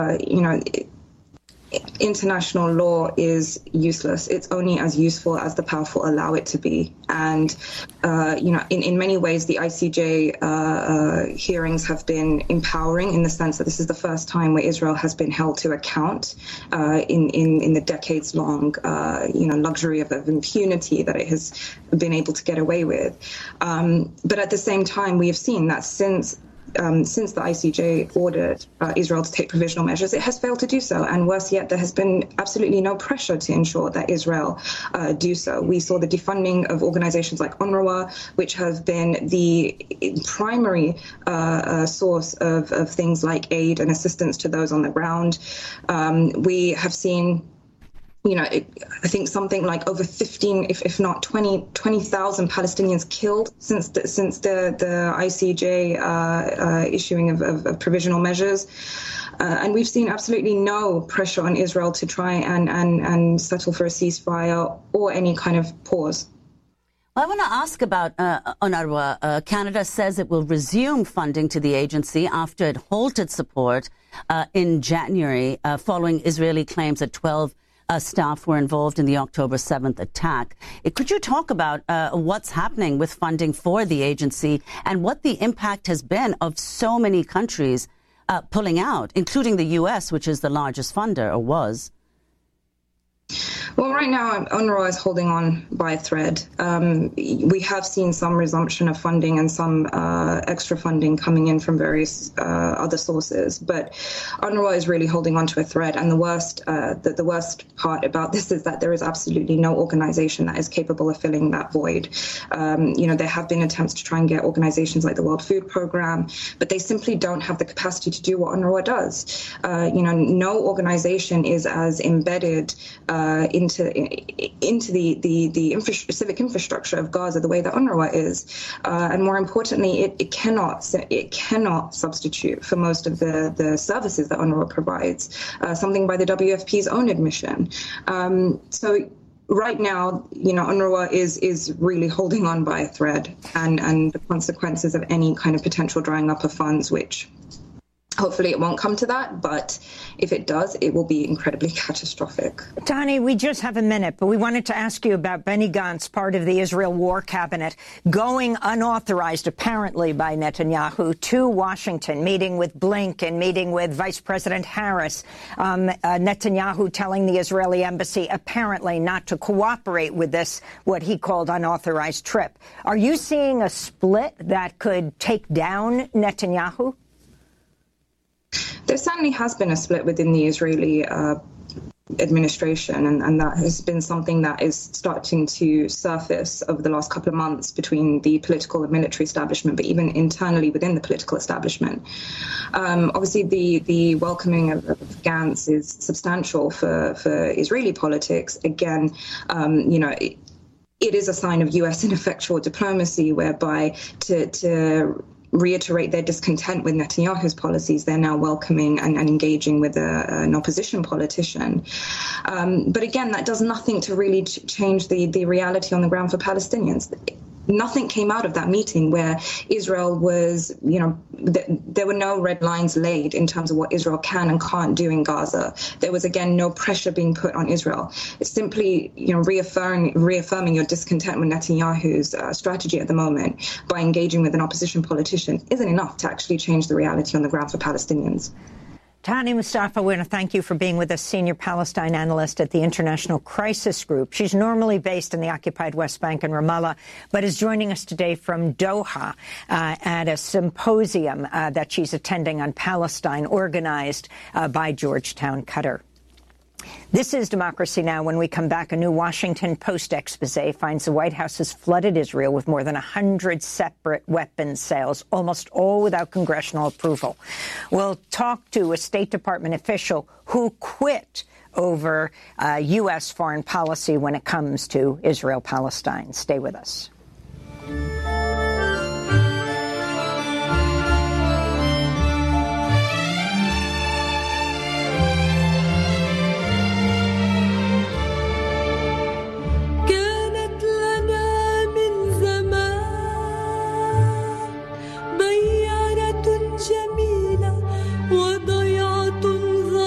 international law is useless. It's only as useful as the powerful allow it to be. And, in many ways, the ICJ hearings have been empowering in the sense that this is the first time where Israel has been held to account in the decades-long, luxury of impunity that it has been able to get away with. But at the same time, we have seen that since the ICJ ordered Israel to take provisional measures, it has failed to do so. And worse yet, there has been absolutely no pressure to ensure that Israel do so. We saw the defunding of organizations like UNRWA, which have been the primary source of things like aid and assistance to those on the ground. We have seen I think something like over 15, if not 20,000 Palestinians killed since the ICJ issuing of provisional measures. And we've seen absolutely no pressure on Israel to try and settle for a ceasefire or any kind of pause. Well, I want to ask about UNRWA. Canada says it will resume funding to the agency after it halted support in January following Israeli claims that 12 staff were involved in the October 7th attack. Could you talk about what's happening with funding for the agency and what the impact has been of so many countries pulling out, including the U.S., which is the largest funder, or was? Well, right now, UNRWA is holding on by a thread. We have seen some resumption of funding and some extra funding coming in from various other sources, but UNRWA is really holding on to a thread. And the worst part about this is that there is absolutely no organization that is capable of filling that void. There have been attempts to try and get organizations like the World Food Programme, but they simply don't have the capacity to do what UNRWA does. No organization is as embedded into the civic infrastructure of Gaza the way that UNRWA is, and more importantly, it cannot substitute for most of the services that UNRWA provides. Something by the WFP's own admission. So right now, UNRWA is really holding on by a thread, and the consequences of any kind of potential drying up of funds, which hopefully it won't come to that, but if it does, it will be incredibly catastrophic. Tani, we just have a minute, but we wanted to ask you about Benny Gantz, part of the Israel War Cabinet, going unauthorized, apparently, by Netanyahu to Washington, meeting with Blinken, meeting with Vice President Harris. Netanyahu telling the Israeli embassy, apparently, not to cooperate with this, what he called unauthorized trip. Are you seeing a split that could take down Netanyahu? There certainly has been a split within the Israeli administration, and that has been something that is starting to surface over the last couple of months between the political and military establishment, but even internally within the political establishment. Obviously, the welcoming of Gantz is substantial for Israeli politics. Again, it is a sign of U.S. ineffectual diplomacy, whereby to reiterate their discontent with Netanyahu's policies, they're now welcoming and engaging with an opposition politician. But again, that does nothing to really change the reality on the ground for Palestinians. Nothing came out of that meeting where Israel was, there were no red lines laid in terms of what Israel can and can't do in Gaza. There was, again, no pressure being put on Israel. It's simply, reaffirming your discontent with Netanyahu's strategy at the moment by engaging with an opposition politician isn't enough to actually change the reality on the ground for Palestinians. Tani Mustafa, we want to thank you for being with us, senior Palestine analyst at the International Crisis Group. She's normally based in the occupied West Bank and Ramallah, but is joining us today from Doha at a symposium that she's attending on Palestine, organized by Georgetown Qatar. This is Democracy Now! When we come back, a new Washington Post expose finds the White House has flooded Israel with more than 100 separate weapons sales, almost all without congressional approval. We'll talk to a State Department official who quit over U.S. foreign policy when it comes to Israel-Palestine. Stay with us. جميلة وضيعة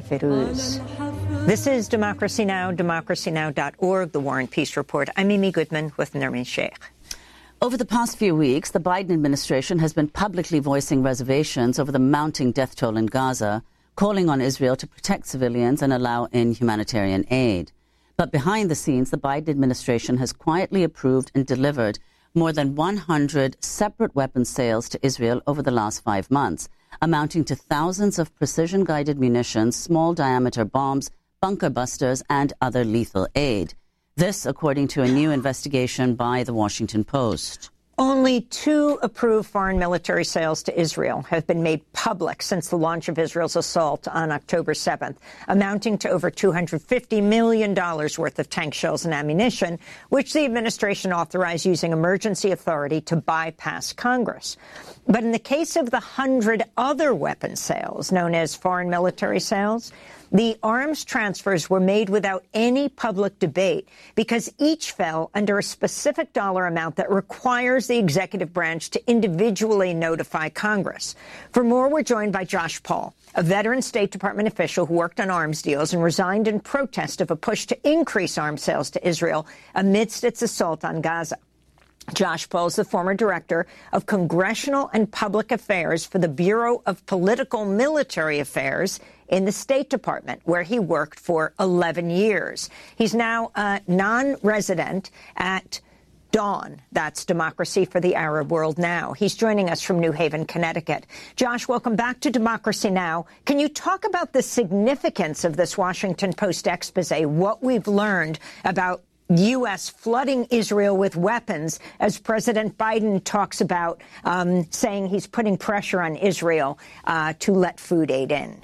Firuz. This is Democracy Now!, democracynow.org, the War and Peace Report. I'm Mimi Goodman with Nermeen Sheikh. Over the past few weeks, the Biden administration has been publicly voicing reservations over the mounting death toll in Gaza, calling on Israel to protect civilians and allow in humanitarian aid. But behind the scenes, the Biden administration has quietly approved and delivered more than 100 separate weapons sales to Israel over the last 5 months, amounting to thousands of precision-guided munitions, small-diameter bombs, bunker busters, and other lethal aid. This, according to a new investigation by The Washington Post. Only 2 approved foreign military sales to Israel have been made public since the launch of Israel's assault on October 7th, amounting to over $250 million worth of tank shells and ammunition, which the administration authorized using emergency authority to bypass Congress. But in the case of the 100 other weapons sales, known as foreign military sales, the arms transfers were made without any public debate because each fell under a specific dollar amount that requires the executive branch to individually notify Congress. For more, we're joined by Josh Paul, a veteran State Department official who worked on arms deals and resigned in protest of a push to increase arms sales to Israel amidst its assault on Gaza. Josh Paul is the former director of Congressional and Public Affairs for the Bureau of Political Military Affairs in the State Department, where he worked for 11 years. He's now a non-resident at Dawn. That's Democracy for the Arab World Now. He's joining us from New Haven, Connecticut. Josh, welcome back to Democracy Now! Can you talk about the significance of this Washington Post expose, what we've learned about U.S. flooding Israel with weapons, as President Biden talks about saying he's putting pressure on Israel to let food aid in?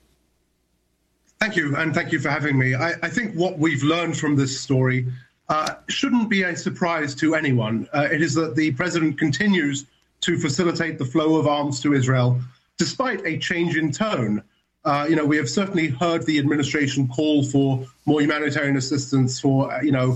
Thank you, and thank you for having me. I think what we've learned from this story shouldn't be a surprise to anyone. It is that the president continues to facilitate the flow of arms to Israel, despite a change in tone. We have certainly heard the administration call for more humanitarian assistance for,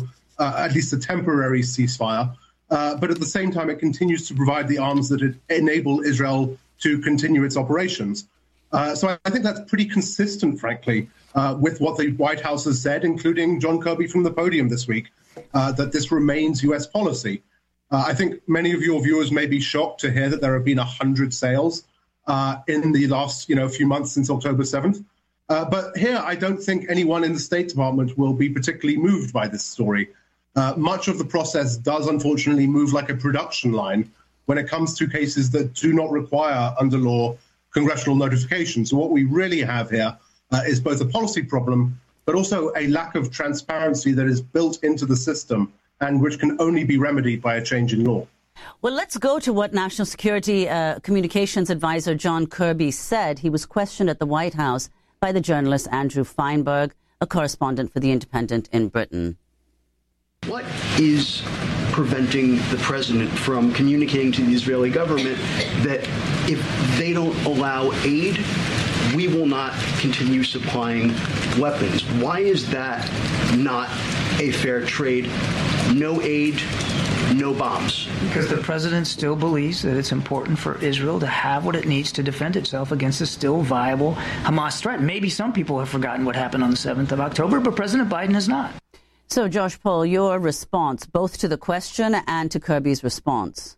at least a temporary ceasefire. But at the same time, it continues to provide the arms that enable Israel to continue its operations. So I think that's pretty consistent, frankly, with what the White House has said, including John Kirby from the podium this week, that this remains U.S. policy. I think many of your viewers may be shocked to hear that there have been 100 sales in the last, few months since October 7th. But here, I don't think anyone in the State Department will be particularly moved by this story. Much of the process does, unfortunately, move like a production line when it comes to cases that do not require, under law, congressional notification. So what we really have here is both a policy problem, but also a lack of transparency that is built into the system and which can only be remedied by a change in law. Well, let's go to what National Security Communications Advisor John Kirby said. He was questioned at the White House by the journalist Andrew Feinberg, a correspondent for The Independent in Britain. What is preventing the president from communicating to the Israeli government that if they don't allow aid, we will not continue supplying weapons? Why is that not a fair trade? No aid, no bombs. Because the president still believes that it's important for Israel to have what it needs to defend itself against a still viable Hamas threat. Maybe some people have forgotten what happened on the 7th of October, but President Biden has not. So, Josh Paul, your response both to the question and to Kirby's response?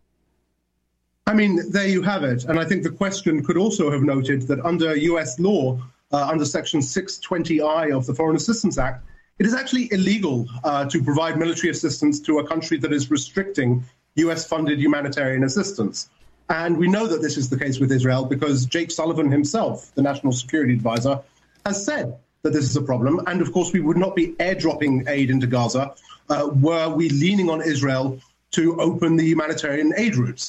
I mean, there you have it. And I think the question could also have noted that under U.S. law, under Section 620I of the Foreign Assistance Act, it is actually illegal to provide military assistance to a country that is restricting U.S.-funded humanitarian assistance. And we know that this is the case with Israel because Jake Sullivan himself, the National Security Advisor, has said that this is a problem. And, of course, we would not be airdropping aid into Gaza were we leaning on Israel to open the humanitarian aid routes.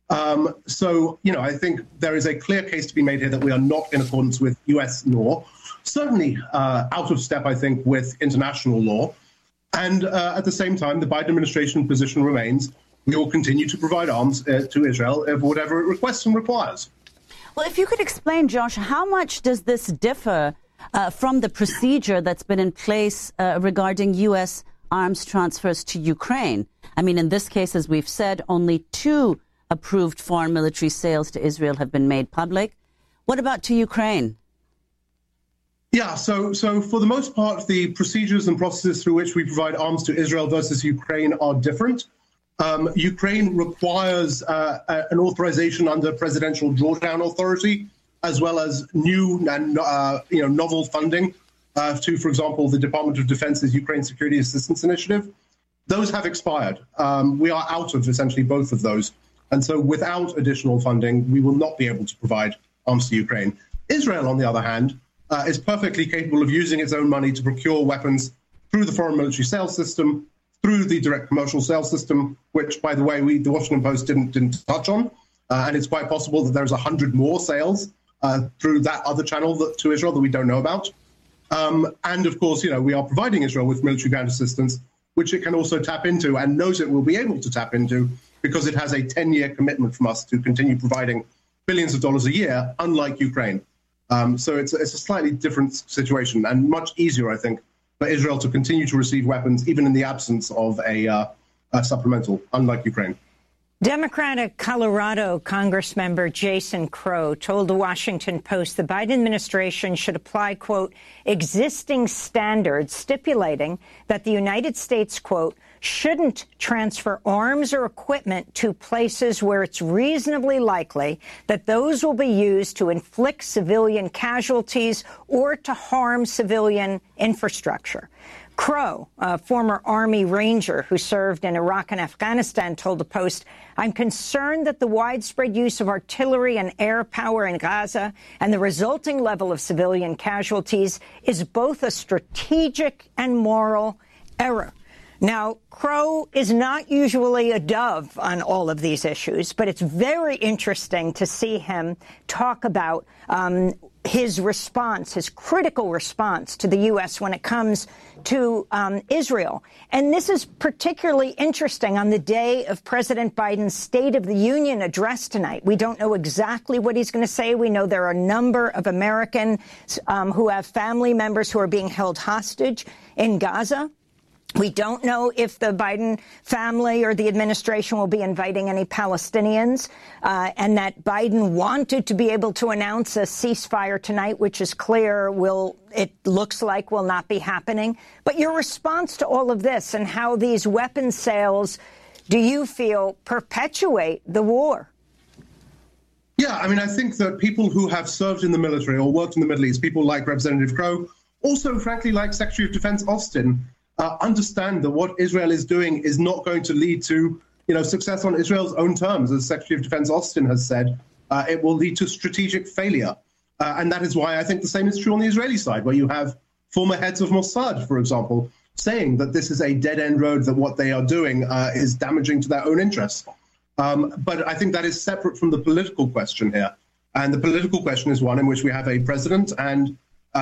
I think there is a clear case to be made here that we are not in accordance with U.S. law, certainly out of step, I think, with international law. And at the same time, the Biden administration position remains we will continue to provide arms to Israel for whatever it requests and requires. Well, if you could explain, Josh, how much does this differ from the procedure that's been in place regarding U.S. arms transfers to Ukraine? I mean, in this case, as we've said, only 2 approved foreign military sales to Israel have been made public. What about to Ukraine? Yeah, so for the most part, the procedures and processes through which we provide arms to Israel versus Ukraine are different. Ukraine requires an authorization under presidential drawdown authority, as well as new and novel funding to, for example, the Department of Defense's Ukraine Security Assistance Initiative. Those have expired. We are out of essentially both of those. And so without additional funding, we will not be able to provide arms to Ukraine. Israel, on the other hand, is perfectly capable of using its own money to procure weapons through the foreign military sales system, through the direct commercial sales system, which, by the way, the Washington Post didn't touch on. And it's quite possible that there's 100 more sales through that other channel to Israel that we don't know about. And, of course, we are providing Israel with military ground assistance, which it can also tap into and knows it will be able to tap into because it has a 10-year commitment from us to continue providing billions of dollars a year, unlike Ukraine. So it's a slightly different situation and much easier, I think, for Israel to continue to receive weapons, even in the absence of a supplemental, unlike Ukraine. Democratic Colorado Congressmember Jason Crow told the Washington Post the Biden administration should apply, quote, existing standards stipulating that the United States, quote, shouldn't transfer arms or equipment to places where it's reasonably likely that those will be used to inflict civilian casualties or to harm civilian infrastructure. Crow, a former Army Ranger who served in Iraq and Afghanistan, told the Post, I'm concerned that the widespread use of artillery and air power in Gaza and the resulting level of civilian casualties is both a strategic and moral error. Now, Crow is not usually a dove on all of these issues, but it's very interesting to see him talk about his response, his critical response to the U.S. when it comes to Israel. And this is particularly interesting on the day of President Biden's State of the Union address tonight. We don't know exactly what he's going to say. We know there are a number of Americans who have family members who are being held hostage in Gaza. We don't know if the Biden family or the administration will be inviting any Palestinians, and that Biden wanted to be able to announce a ceasefire tonight, which is clear it looks like will not be happening. But your response to all of this and how these weapons sales, do you feel, perpetuate the war? Yeah, I mean, I think that people who have served in the military or worked in the Middle East, people like Representative Crow, also, frankly, like Secretary of Defense Austin, understand that what Israel is doing is not going to lead to, success on Israel's own terms. As Secretary of Defense Austin has said, it will lead to strategic failure. And that is why I think the same is true on the Israeli side, where you have former heads of Mossad, for example, saying that this is a dead-end road, that what they are doing is damaging to their own interests. But I think that is separate from the political question here. And the political question is one in which we have a president and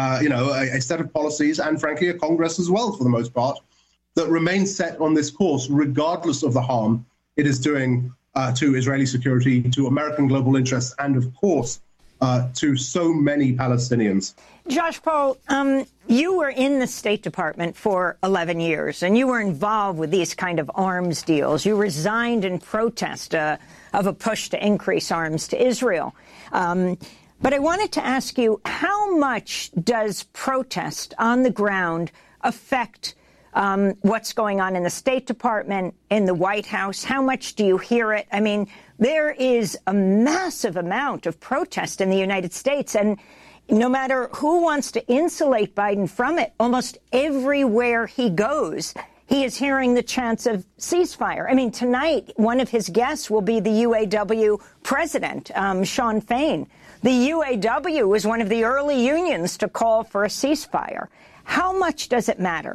a set of policies and, frankly, a Congress as well, for the most part, that remain set on this course, regardless of the harm it is doing to Israeli security, to American global interests, and, of course, to so many Palestinians. Josh Paul, you were in the State Department for 11 years, and you were involved with these kind of arms deals. You resigned in protest of a push to increase arms to Israel. But I wanted to ask you, how much does protest on the ground affect what's going on in the State Department, in the White House? How much do you hear it? I mean, there is a massive amount of protest in the United States, and no matter who wants to insulate Biden from it, almost everywhere he goes, he is hearing the chants of ceasefire. I mean, tonight, one of his guests will be the UAW president, Shawn Fain. The UAW was one of the early unions to call for a ceasefire. How much does it matter?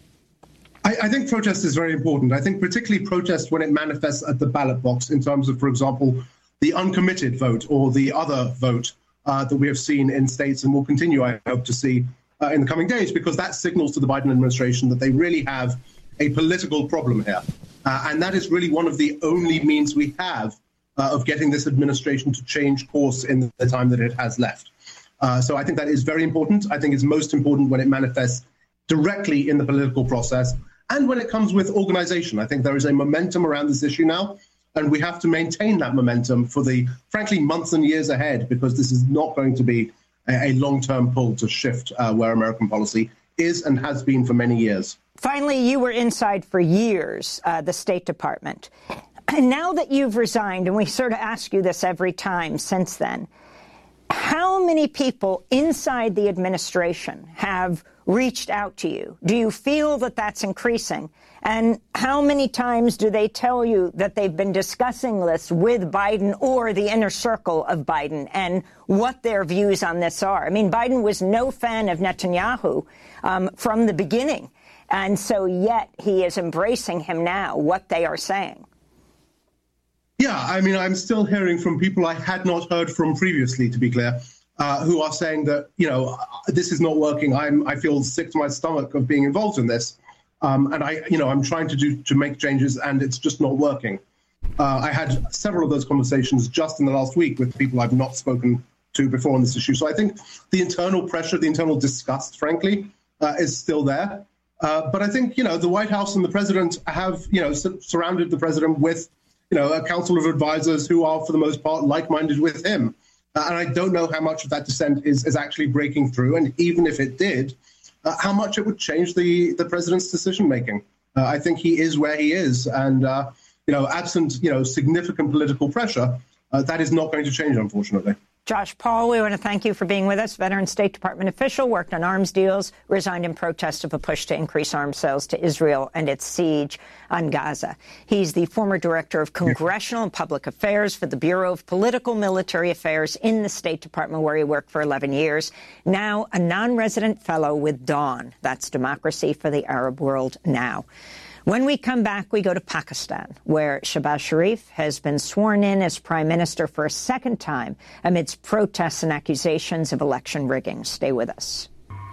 I think protest is very important. I think particularly protest when it manifests at the ballot box in terms of, for example, the uncommitted vote or the other vote that we have seen in states and will continue, I hope, to see in the coming days, because that signals to the Biden administration that they really have a political problem here. And that is really one of the only means we have of getting this administration to change course in the time that it has left. So I think that is very important. I think it's most important when it manifests directly in the political process and when it comes with organization. I think there is a momentum around this issue now, and we have to maintain that momentum for the, frankly, months and years ahead, because this is not going to be a long-term pull to shift where American policy is and has been for many years. Finally, you were inside for years, the State Department. And now that you've resigned, and we sort of ask you this every time since then, how many people inside the administration have reached out to you? Do you feel that that's increasing? And how many times do they tell you that they've been discussing this with Biden or the inner circle of Biden and what their views on this are? I mean, Biden was no fan of Netanyahu from the beginning. And so yet he is embracing him now, what they are saying. Yeah, I mean, I'm still hearing from people I had not heard from previously, to be clear, who are saying that, this is not working. I feel sick to my stomach of being involved in this. And I'm trying to make changes and it's just not working. I had several of those conversations just in the last week with people I've not spoken to before on this issue. So I think the internal pressure, the internal disgust, frankly, is still there. But I think, the White House and the president have, surrounded the president with, a council of advisors who are, for the most part, like-minded with him. And I don't know how much of that dissent is actually breaking through. And even if it did, how much it would change the president's decision-making. I think he is where he is. And, absent, significant political pressure, that is not going to change, unfortunately. Josh Paul, we want to thank you for being with us. Veteran State Department official, worked on arms deals, resigned in protest of a push to increase arms sales to Israel and its siege on Gaza. He's the former director of Congressional and Public Affairs for the Bureau of Political Military Affairs in the State Department, where he worked for 11 years. Now a non-resident fellow with DAWN. That's Democracy for the Arab World Now. When we come back, we go to Pakistan, where Shehbaz Sharif has been sworn in as prime minister for a second time amidst protests and accusations of election rigging. Stay with us.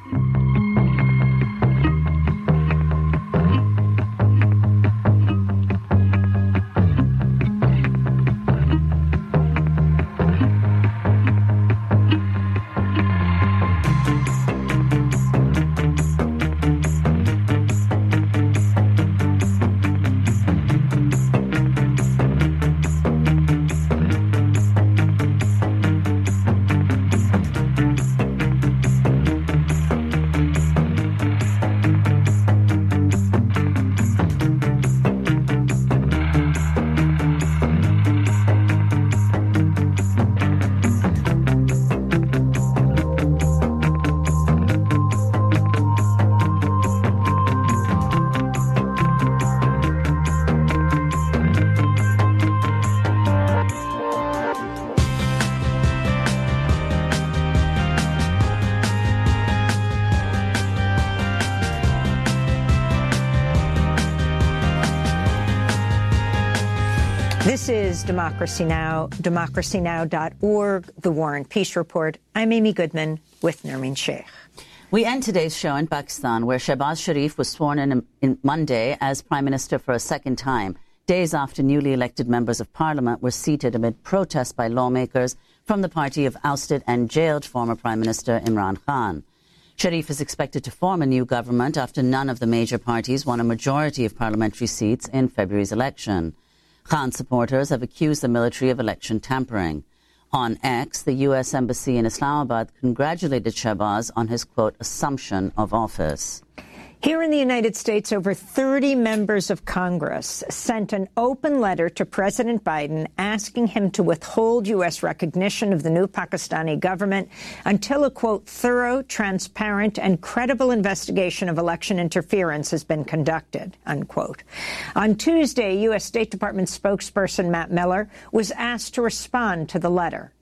This is Democracy Now!, democracynow.org, The War and Peace Report. I'm Amy Goodman with Nermeen Sheikh. We end today's show in Pakistan, where Shehbaz Sharif was sworn in Monday as Prime Minister for a second time, days after newly elected members of Parliament were seated amid protests by lawmakers from the party of ousted and jailed former Prime Minister Imran Khan. Sharif is expected to form a new government after none of the major parties won a majority of parliamentary seats in February's election. Khan supporters have accused the military of election tampering. On X, the U.S. Embassy in Islamabad congratulated Shehbaz on his, quote, assumption of office. Here in the United States, over 30 members of Congress sent an open letter to President Biden asking him to withhold U.S. recognition of the new Pakistani government until a, quote, thorough, transparent and credible investigation of election interference has been conducted, unquote. On Tuesday, U.S. State Department spokesperson Matt Miller was asked to respond to the letter.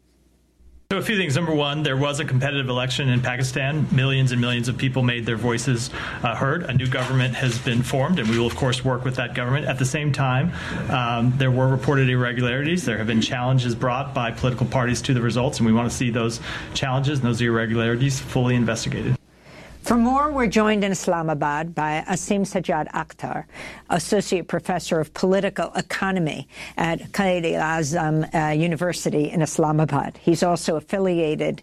So a few things. Number one, there was a competitive election in Pakistan. Millions and millions of people made their voices heard. A new government has been formed, and we will, of course, work with that government. At the same time, there were reported irregularities. There have been challenges brought by political parties to the results, and we want to see those challenges and those irregularities fully investigated. For more, we're joined in Islamabad by Asim Sajjad Akhtar, Associate Professor of Political Economy at Quaid-e-Azam University in Islamabad. He's also affiliated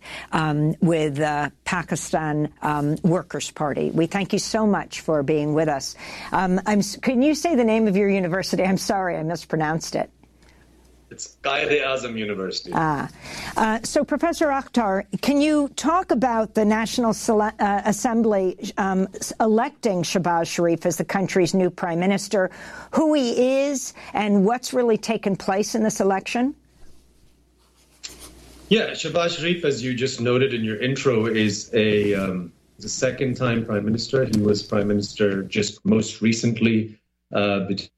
with Pakistan Workers' Party. We thank you so much for being with us. Can you say the name of your university? I'm sorry, I mispronounced it. It's Quaid-e-Azam University. So, Professor Akhtar, can you talk about the National Assembly electing Shehbaz Sharif as the country's new prime minister, who he is, and what's really taken place in this election? Yeah, Shehbaz Sharif, as you just noted in your intro, is a second-time prime minister. He was prime minister just most recently between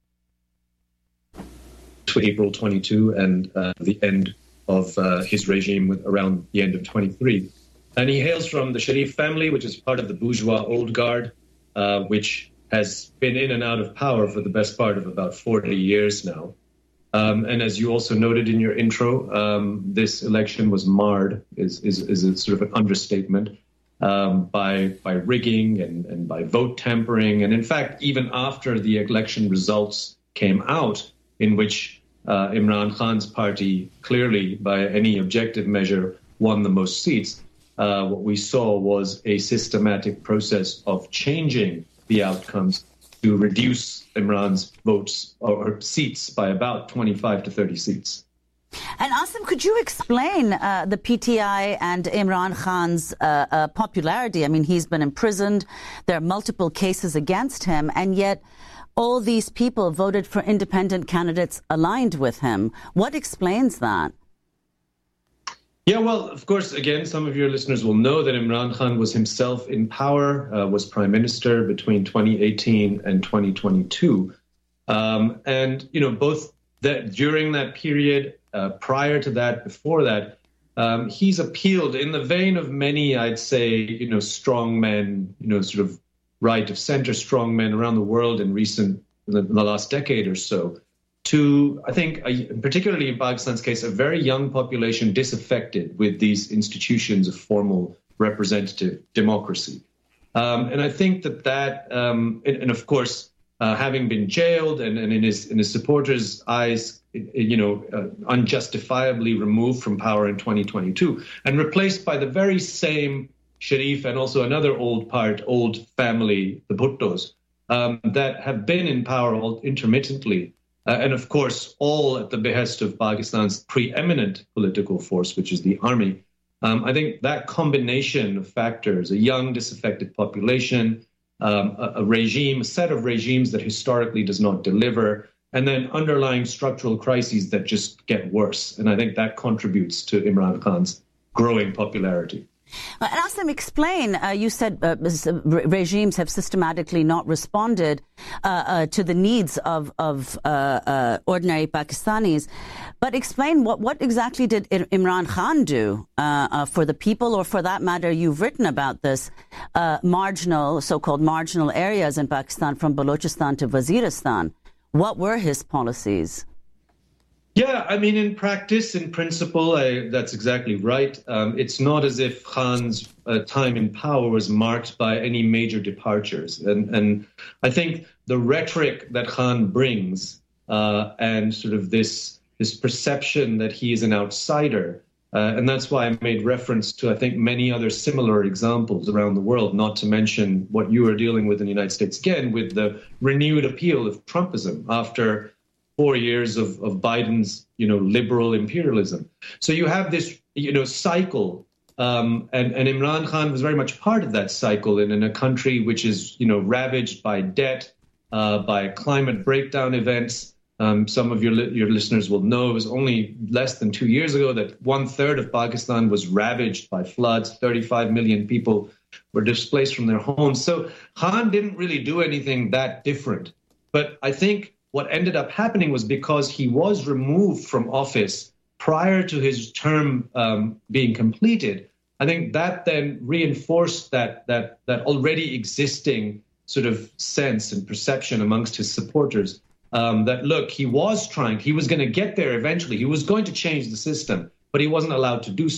April 22 and the end of his regime around the end of 23. And he hails from the Sharif family, which is part of the bourgeois old guard, which has been in and out of power for the best part of about 40 years now. And as you also noted in your intro, this election was marred, is a sort of an understatement, by rigging and by vote tampering. And in fact, even after the election results came out, in which Imran Khan's party clearly, by any objective measure, won the most seats, what we saw was a systematic process of changing the outcomes to reduce Imran's votes or seats by about 25 to 30 seats. And Asim, could you explain the PTI and Imran Khan's popularity? I mean, he's been imprisoned. There are multiple cases against him, and yet all these people voted for independent candidates aligned with him. What explains that? Yeah, well, of course, again, some of your listeners will know that Imran Khan was himself in power, was prime minister between 2018 and 2022. And, you know, both that during that period, prior to that, before that, he's appealed in the vein of many, I'd say, you know, strong men, you know, sort of right of center strong men around the world in the last decade or so, to, I think, particularly in Pakistan's case, a very young population disaffected with these institutions of formal representative democracy. And I think that and of course, having been jailed and in his supporters' eyes, you know, unjustifiably removed from power in 2022 and replaced by the very same Sharif and also another old family, the Bhuttos, that have been in power intermittently. And of course, all at the behest of Pakistan's preeminent political force, which is the army. I think that combination of factors, a young, disaffected population, a set of regimes that historically does not deliver, and then underlying structural crises that just get worse. And I think that contributes to Imran Khan's growing popularity. And Asim, explain, you said regimes have systematically not responded to the needs of ordinary Pakistanis. But explain what exactly did Imran Khan do for the people, or for that matter, you've written about this, so-called marginal areas in Pakistan from Balochistan to Waziristan. What were his policies? Yeah, I mean, in practice, in principle, that's exactly right. It's not as if Khan's time in power was marked by any major departures. And I think the rhetoric that Khan brings and sort of this perception that he is an outsider, and that's why I made reference to, I think, many other similar examples around the world, not to mention what you are dealing with in the United States, again, with the renewed appeal of Trumpism after 4 years of Biden's, you know, liberal imperialism. So you have this, you know, cycle, and Imran Khan was very much part of that cycle in a country which is, you know, ravaged by debt, by climate breakdown events. Some of your listeners will know it was only less than 2 years ago that 1/3 of Pakistan was ravaged by floods. 35 million people were displaced from their homes. So Khan didn't really do anything that different. But I think what ended up happening was because he was removed from office prior to his term being completed, I think that then reinforced that already existing sort of sense and perception amongst his supporters that, look, he was going to get there eventually. He was going to change the system, but he wasn't allowed to do so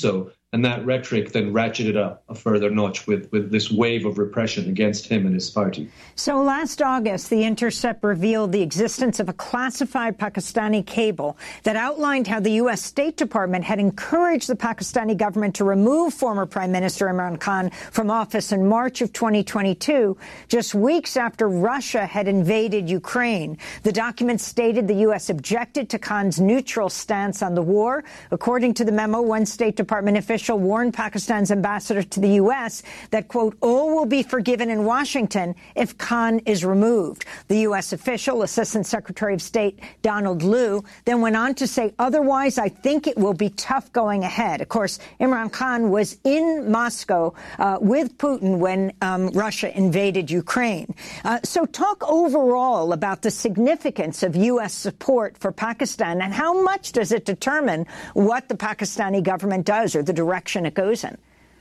And that rhetoric then ratcheted up a further notch with this wave of repression against him and his party. So last August, The Intercept revealed the existence of a classified Pakistani cable that outlined how the U.S. State Department had encouraged the Pakistani government to remove former Prime Minister Imran Khan from office in March of 2022, just weeks after Russia had invaded Ukraine. The document stated the U.S. objected to Khan's neutral stance on the war. According to the memo, one State Department official warned Pakistan's ambassador to the U.S. that, quote, all will be forgiven in Washington if Khan is removed. The U.S. official, Assistant Secretary of State Donald Lu, then went on to say, otherwise, I think it will be tough going ahead. Of course, Imran Khan was in Moscow with Putin when Russia invaded Ukraine. So talk overall about the significance of U.S. support for Pakistan and how much does it determine what the Pakistani government does or the direction it goes in?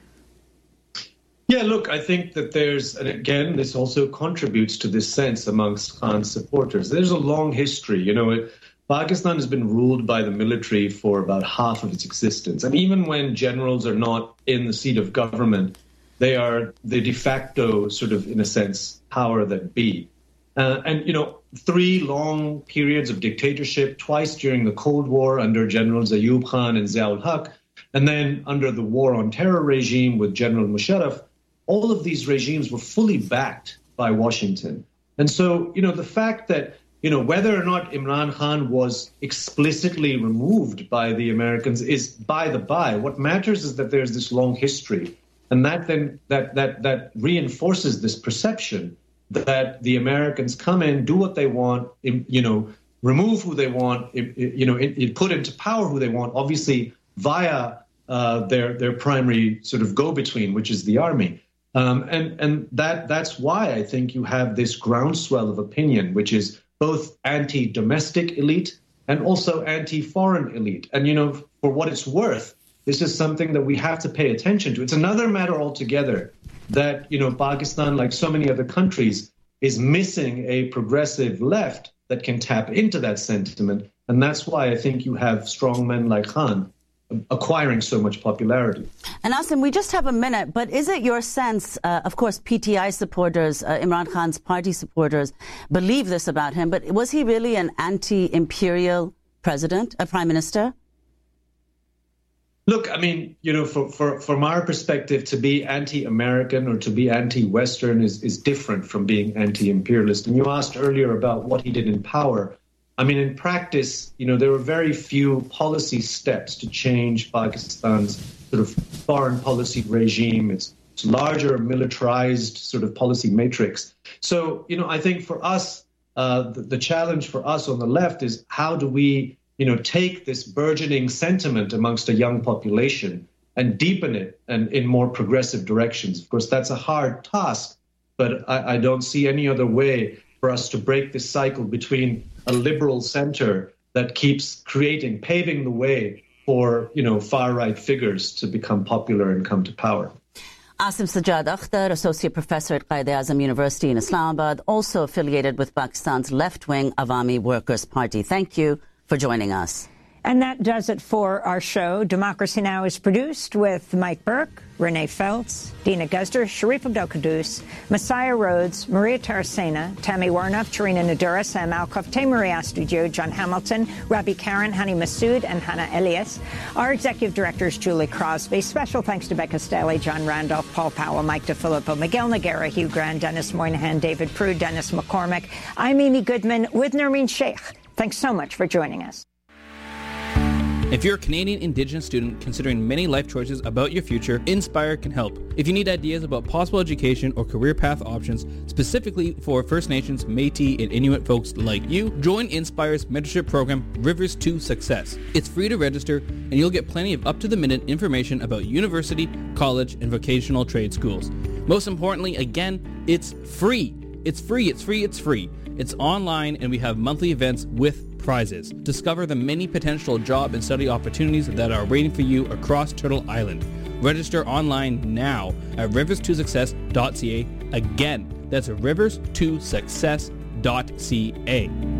Yeah, look, I think that and again, this also contributes to this sense amongst Khan's supporters. There's a long history. Pakistan has been ruled by the military for about half of its existence. And even when generals are not in the seat of government, they are the de facto sort of, in a sense, power that be. And 3 long periods of dictatorship, twice during the Cold War under Generals Ayub Khan and Zia-ul Haq, and then under the War on Terror regime with General Musharraf, all of these regimes were fully backed by Washington. And so, the fact that, whether or not Imran Khan was explicitly removed by the Americans is by the by. What matters is that there's this long history. And that then that reinforces this perception that the Americans come in, do what they want, remove who they want, put into power who they want, obviously via their primary sort of go-between, which is the army. And that's why I think you have this groundswell of opinion, which is both anti-domestic elite and also anti-foreign elite. And, for what it's worth, this is something that we have to pay attention to. It's another matter altogether that, Pakistan, like so many other countries, is missing a progressive left that can tap into that sentiment. And that's why I think you have strong men like Khan acquiring so much popularity. And Asim, we just have a minute, but is it your sense, of course, PTI supporters, Imran Khan's party supporters, believe this about him, but was he really an anti-imperial president, a prime minister? Look, I mean, from our perspective, to be anti-American or to be anti-Western is different from being anti-imperialist. And you asked earlier about what he did in power. I mean, in practice, there were very few policy steps to change Pakistan's sort of foreign policy regime, its larger militarized sort of policy matrix. So, I think for us, the challenge for us on the left is how do we take this burgeoning sentiment amongst a young population and deepen it and in more progressive directions. Of course, that's a hard task, but I don't see any other way for us to break this cycle between a liberal center that keeps paving the way for, far-right figures to become popular and come to power. Asim Sajjad Akhtar, Associate Professor at Quaid-e-Azam University in Islamabad, also affiliated with Pakistan's left-wing Awami Workers' Party. Thank you for joining us. And that does it for our show. Democracy Now! Is produced with Mike Burke, Renee Feltz, Dina Guzder, Sharif Abdel-Qaddus, Messiah Rhodes, Maria Taracena, Tammy Warnoff, Tarina Nadura, Sam Alcoff, Taymouri Astudio, John Hamilton, Rabbi Karen, Hani Massoud, and Hannah Elias. Our executive director is Julie Crosby. Special thanks to Becca Staley, John Randolph, Paul Powell, Mike DeFilippo, Miguel Noguera, Hugh Grant, Dennis Moynihan, David Prude, Dennis McCormick. I'm Amy Goodman with Nermeen Sheikh. Thanks so much for joining us. If you're a Canadian Indigenous student considering many life choices about your future, Inspire can help. If you need ideas about possible education or career path options specifically for First Nations, Métis, and Inuit folks like you, join Inspire's mentorship program, Rivers to Success. It's free to register, and you'll get plenty of up-to-the-minute information about university, college, and vocational trade schools. Most importantly, again, it's free. It's free, it's free, it's free. It's online, and we have monthly events with prizes. Discover the many potential job and study opportunities that are waiting for you across Turtle Island. Register online now at rivers2success.ca. Again, that's rivers2success.ca.